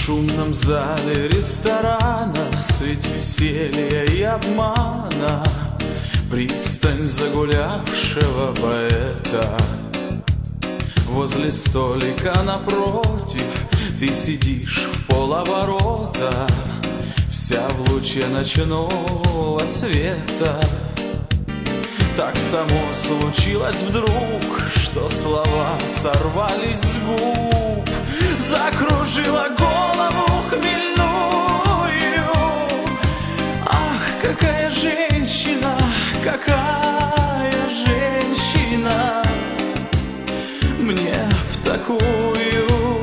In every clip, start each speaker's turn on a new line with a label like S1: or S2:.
S1: шумном зале ресторана средь веселья и обмана пристань загулявшего поэта. Возле столика напротив ты сидишь в полоборота, вся в луче ночного света. Так само случилось вдруг, что слова сорвались с губ, закружила голову хмельную. Ах, какая женщина, какая женщина, мне в такую.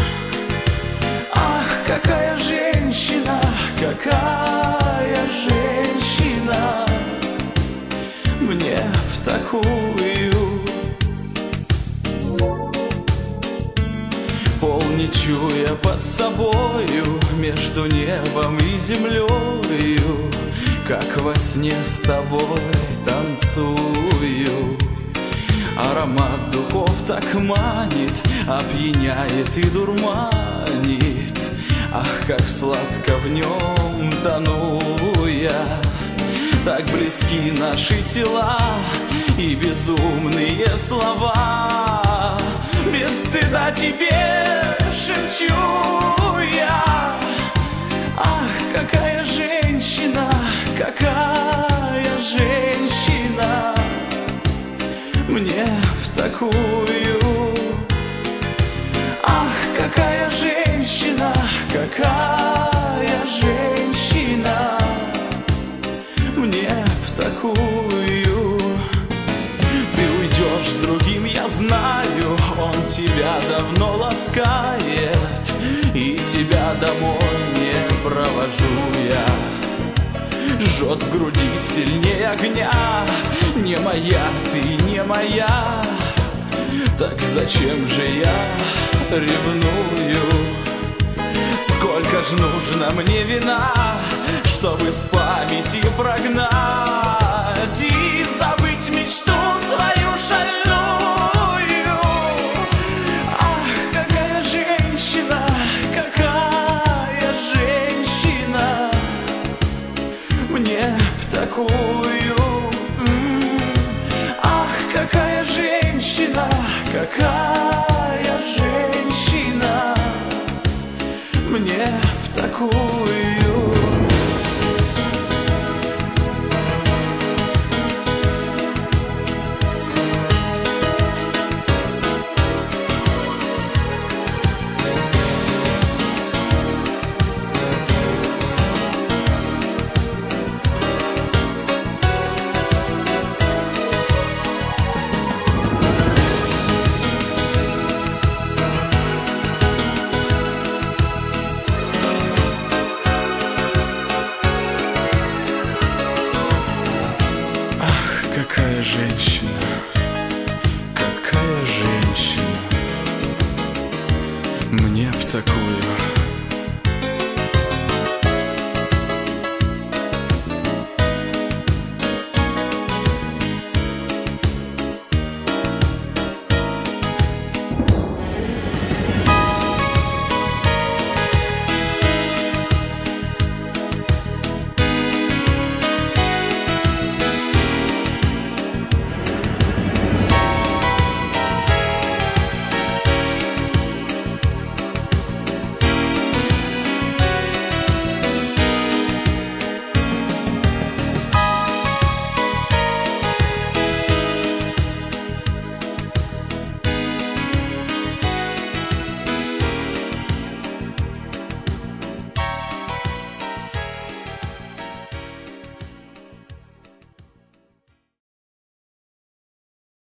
S1: Ах, какая женщина, какая женщина, мне в такую. Пол не чуя под собою, между небом и землею, как во сне с тобой танцую. Аромат духов так манит, опьяняет и дурманит. Ах, как сладко в нем тону я. Так близки наши тела и безумные слова. Без стыда тебе шепчу я. Ах, какая женщина, какая женщина, мне в такую. Ах, какая женщина, какая женщина, мне в такую. Ты уйдешь с другим, я знаю, он тебя давно ласкает, и тебя домой не провожу я. Жжет в груди сильнее огня, не моя, ты не моя. Так зачем же я ревную? Сколько ж нужно мне вина, чтобы с памяти прогнать и забыть мечту свою шальную. Ах, какая женщина, какая женщина, мне в такую. Ах, какая женщина, какая женщина, мне в такую. Какая женщина, какая женщина, мне в такую.